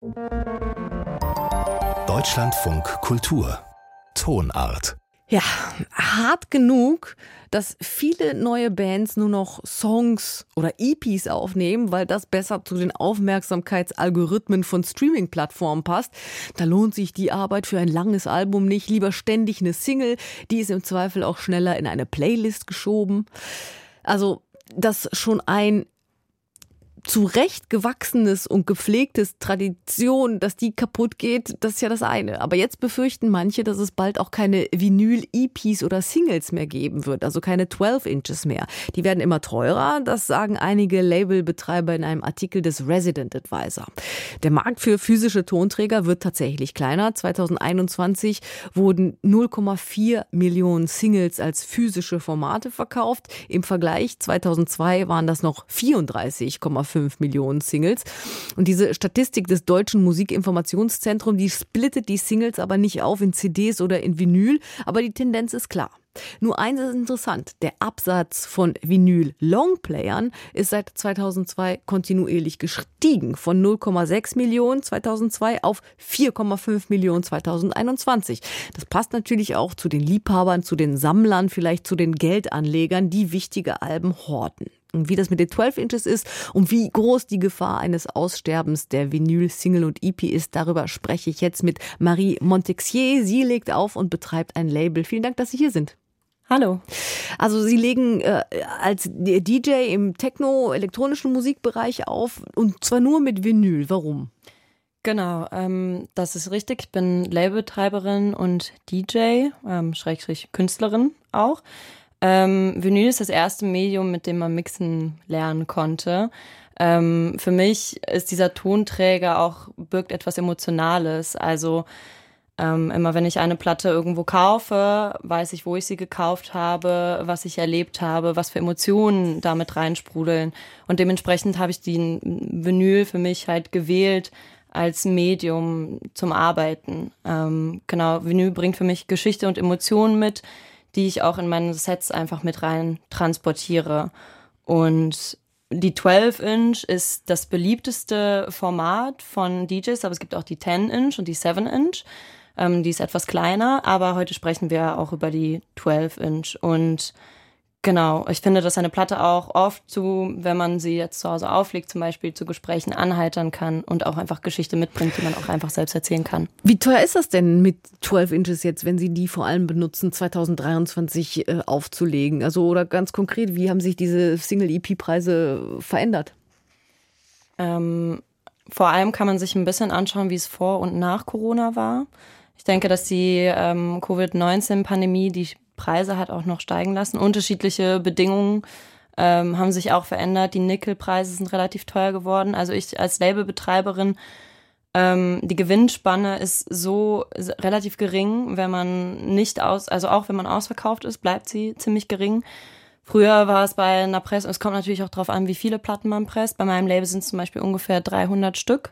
Deutschlandfunk Kultur Tonart. Ja, hart genug, dass viele neue Bands nur noch Songs oder EPs aufnehmen, weil das besser zu den Aufmerksamkeitsalgorithmen von Streaming-Plattformen passt. Da lohnt sich die Arbeit für ein langes Album nicht. Lieber ständig eine Single, die ist im Zweifel auch schneller in eine Playlist geschoben. Also, dass schon ein zurecht gewachsenes und gepflegtes Tradition, dass die kaputt geht, das ist ja das eine. Aber jetzt befürchten manche, dass es bald auch keine Vinyl-EPs oder Singles mehr geben wird, also keine 12 Inches mehr. Die werden immer teurer, das sagen einige Labelbetreiber in einem Artikel des Resident Advisor. Der Markt für physische Tonträger wird tatsächlich kleiner. 2021 wurden 0,4 Millionen Singles als physische Formate verkauft. Im Vergleich 2002 waren das noch 34,5 Millionen Singles. Und diese Statistik des Deutschen Musikinformationszentrums, die splittet die Singles aber nicht auf in CDs oder in Vinyl, aber die Tendenz ist klar. Nur eins ist interessant, der Absatz von Vinyl-Longplayern ist seit 2002 kontinuierlich gestiegen, von 0,6 Millionen 2002 auf 4,5 Millionen 2021. Das passt natürlich auch zu den Liebhabern, zu den Sammlern, vielleicht zu den Geldanlegern, die wichtige Alben horten. Und wie das mit den 12 Inches ist und wie groß die Gefahr eines Aussterbens der Vinyl-Single und EP ist, darüber spreche ich jetzt mit Marie Montexier. Sie legt auf und betreibt ein Label. Vielen Dank, dass Sie hier sind. Hallo. Also Sie legen als DJ im Techno-elektronischen Musikbereich auf und zwar nur mit Vinyl. Warum? Genau, das ist richtig. Ich bin Labelbetreiberin und DJ, Schrägstrich Künstlerin auch. Vinyl ist das erste Medium, mit dem man mixen lernen konnte. Für mich ist dieser Tonträger auch, birgt etwas Emotionales. Also immer wenn ich eine Platte irgendwo kaufe, weiß ich, wo ich sie gekauft habe, was ich erlebt habe, was für Emotionen damit reinsprudeln. Und dementsprechend habe ich den Vinyl für mich halt gewählt als Medium zum Arbeiten. Genau, Vinyl bringt für mich Geschichte und Emotionen mit, die ich auch in meine Sets einfach mit rein transportiere. Und die 12-Inch ist das beliebteste Format von DJs, aber es gibt auch die 10-Inch und die 7-Inch. Die ist etwas kleiner, aber heute sprechen wir auch über die 12-Inch. Und genau, ich finde, dass eine Platte auch oft wenn man sie jetzt zu Hause auflegt, zum Beispiel zu Gesprächen anheitern kann und auch einfach Geschichte mitbringt, die man auch einfach selbst erzählen kann. Wie teuer ist das denn mit 12 Inches jetzt, wenn Sie die vor allem benutzen, 2023 aufzulegen? Also oder ganz konkret, wie haben sich diese Single-EP-Preise verändert? Vor allem kann man sich ein bisschen anschauen, wie es vor und nach Corona war. Ich denke, dass die Covid-19-Pandemie die Preise hat auch noch steigen lassen. Unterschiedliche Bedingungen haben sich auch verändert. Die Nickelpreise sind relativ teuer geworden. Also ich als Labelbetreiberin, die Gewinnspanne ist so relativ gering, wenn man auch wenn man ausverkauft ist, bleibt sie ziemlich gering. Früher war es bei einer Presse, es kommt natürlich auch darauf an, wie viele Platten man presst. Bei meinem Label sind es zum Beispiel ungefähr 300 Stück.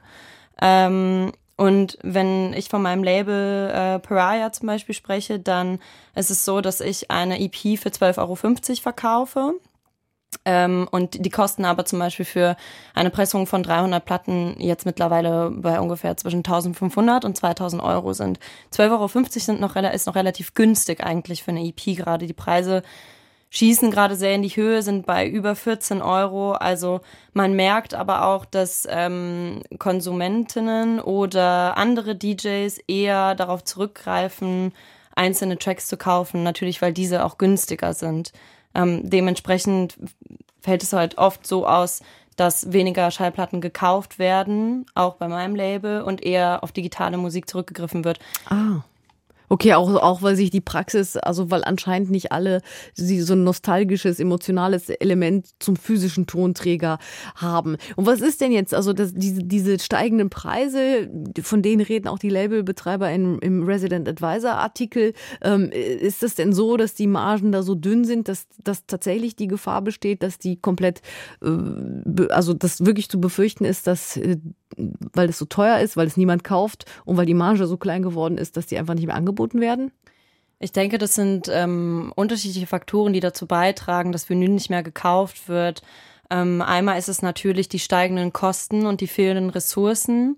Und wenn ich von meinem Label Pariah zum Beispiel spreche, dann ist es so, dass ich eine EP für 12,50 € verkaufe. Und die Kosten aber zum Beispiel für eine Pressung von 300 Platten jetzt mittlerweile bei ungefähr zwischen 1.500 und 2.000 € sind. 12,50 € ist noch relativ günstig eigentlich für eine EP gerade. Die Preise schießen gerade sehr in die Höhe, sind bei über 14 €. Also man merkt aber auch, dass Konsumentinnen oder andere DJs eher darauf zurückgreifen, einzelne Tracks zu kaufen, natürlich weil diese auch günstiger sind. Dementsprechend fällt es halt oft so aus, dass weniger Schallplatten gekauft werden, auch bei meinem Label, und eher auf digitale Musik zurückgegriffen wird. Ah. Okay, auch weil sich die Praxis, also weil anscheinend nicht alle so ein nostalgisches, emotionales Element zum physischen Tonträger haben. Und was ist denn jetzt, also diese steigenden Preise, von denen reden auch die Labelbetreiber im Resident Advisor Artikel, ist es denn so, dass die Margen da so dünn sind, dass tatsächlich die Gefahr besteht, dass die komplett, also dass wirklich zu befürchten ist, dass weil es so teuer ist, weil es niemand kauft und weil die Marge so klein geworden ist, dass die einfach nicht mehr angeboten werden? Ich denke, das sind unterschiedliche Faktoren, die dazu beitragen, dass Vinyl nicht mehr gekauft wird. Einmal ist es natürlich die steigenden Kosten und die fehlenden Ressourcen.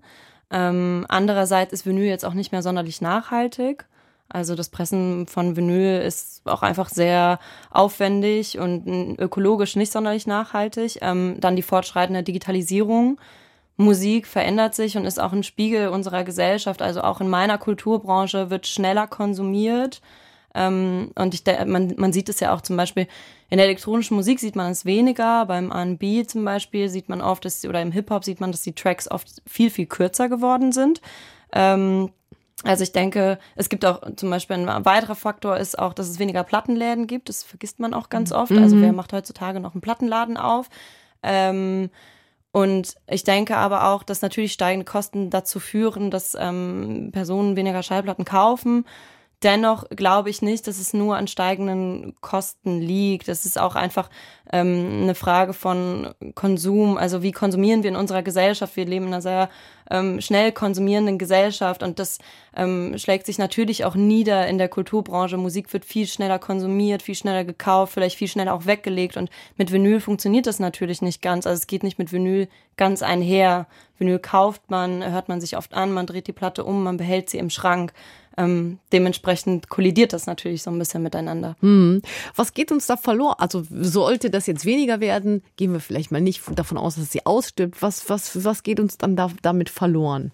Andererseits ist Vinyl jetzt auch nicht mehr sonderlich nachhaltig. Also das Pressen von Vinyl ist auch einfach sehr aufwendig und ökologisch nicht sonderlich nachhaltig. Dann die fortschreitende Digitalisierung. Musik verändert sich und ist auch ein Spiegel unserer Gesellschaft. Also auch in meiner Kulturbranche wird schneller konsumiert. Und man sieht es ja auch zum Beispiel in der elektronischen Musik sieht man es weniger. Beim R&B zum Beispiel sieht man oft, oder im Hip-Hop sieht man, dass die Tracks oft viel, viel kürzer geworden sind. Also ich denke, es gibt auch zum Beispiel ein weiterer Faktor ist auch, dass es weniger Plattenläden gibt. Das vergisst man auch ganz oft. Also wer macht heutzutage noch einen Plattenladen auf? Und ich denke aber auch, dass natürlich steigende Kosten dazu führen, dass Personen weniger Schallplatten kaufen. Dennoch glaube ich nicht, dass es nur an steigenden Kosten liegt. Es ist auch einfach eine Frage von Konsum. Also wie konsumieren wir in unserer Gesellschaft? Wir leben in einer sehr schnell konsumierenden Gesellschaft und das schlägt sich natürlich auch nieder in der Kulturbranche. Musik wird viel schneller konsumiert, viel schneller gekauft, vielleicht viel schneller auch weggelegt und mit Vinyl funktioniert das natürlich nicht ganz. Also es geht nicht mit Vinyl ganz einher. Vinyl kauft man, hört man sich oft an, man dreht die Platte um, man behält sie im Schrank. Dementsprechend kollidiert das natürlich so ein bisschen miteinander. Was geht uns da verloren? Also sollte das jetzt weniger werden, gehen wir vielleicht mal nicht davon aus, dass sie ausstirbt. Was geht uns dann damit verloren?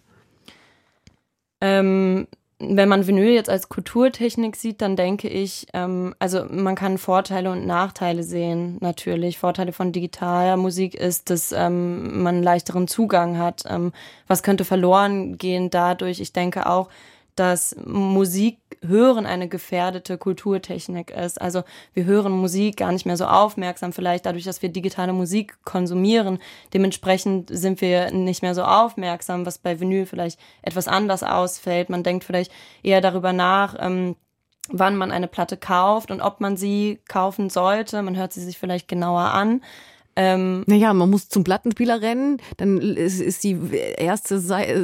Wenn man Vinyl jetzt als Kulturtechnik sieht, dann denke ich, also man kann Vorteile und Nachteile sehen, natürlich. Vorteile von digitaler Musik ist, dass man einen leichteren Zugang hat. Was könnte verloren gehen dadurch? Ich denke auch, dass Musik hören eine gefährdete Kulturtechnik ist. Also wir hören Musik gar nicht mehr so aufmerksam, vielleicht dadurch, dass wir digitale Musik konsumieren. Dementsprechend sind wir nicht mehr so aufmerksam, was bei Vinyl vielleicht etwas anders ausfällt. Man denkt vielleicht eher darüber nach, wann man eine Platte kauft und ob man sie kaufen sollte. Man hört sie sich vielleicht genauer an. Naja, man muss zum Plattenspieler rennen, dann ist die erste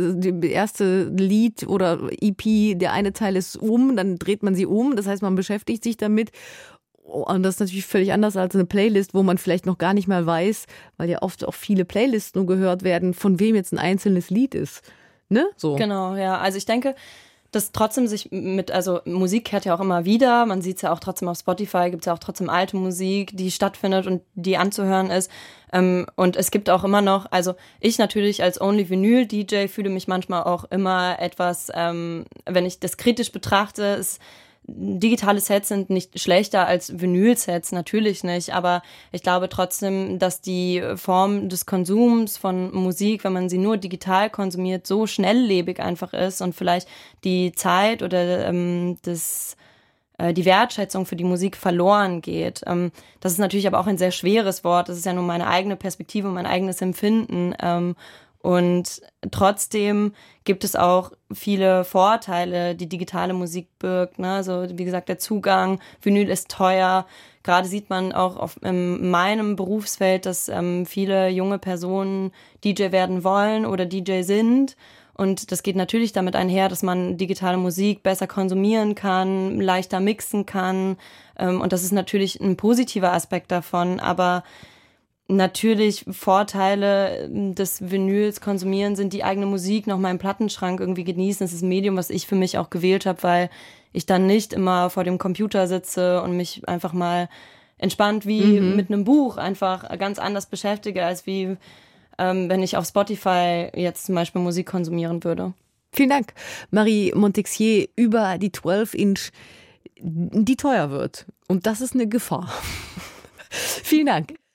Lied oder EP, der eine Teil ist dann dreht man sie um, das heißt, man beschäftigt sich damit. Und das ist natürlich völlig anders als eine Playlist, wo man vielleicht noch gar nicht mal weiß, weil ja oft auch viele Playlists nur gehört werden, von wem jetzt ein einzelnes Lied ist. Ne? So. Genau, ja. Also ich denke, dass trotzdem also Musik kehrt ja auch immer wieder, man sieht es ja auch trotzdem auf Spotify, gibt es ja auch trotzdem alte Musik, die stattfindet und die anzuhören ist. Und es gibt auch immer noch, also ich natürlich als Only-Vinyl-DJ fühle mich manchmal auch immer etwas, wenn ich das kritisch betrachte, digitale Sets sind nicht schlechter als Vinyl-Sets, natürlich nicht, aber ich glaube trotzdem, dass die Form des Konsums von Musik, wenn man sie nur digital konsumiert, so schnelllebig einfach ist und vielleicht die Zeit oder die Wertschätzung für die Musik verloren geht. Das ist natürlich aber auch ein sehr schweres Wort, das ist ja nur meine eigene Perspektive und mein eigenes Empfinden. Und trotzdem gibt es auch viele Vorteile, die digitale Musik birgt. Ne? Also wie gesagt, der Zugang, Vinyl ist teuer. Gerade sieht man auch in meinem Berufsfeld, dass viele junge Personen DJ werden wollen oder DJ sind. Und das geht natürlich damit einher, dass man digitale Musik besser konsumieren kann, leichter mixen kann. Und das ist natürlich ein positiver Aspekt davon, aber natürlich Vorteile des Vinyls konsumieren sind die eigene Musik noch mal im Plattenschrank irgendwie genießen. Das ist ein Medium, was ich für mich auch gewählt habe, weil ich dann nicht immer vor dem Computer sitze und mich einfach mal entspannt wie mit einem Buch einfach ganz anders beschäftige, als wie wenn ich auf Spotify jetzt zum Beispiel Musik konsumieren würde. Vielen Dank, Marie Montexier, über die 12-Inch, die teuer wird. Und das ist eine Gefahr. Vielen Dank.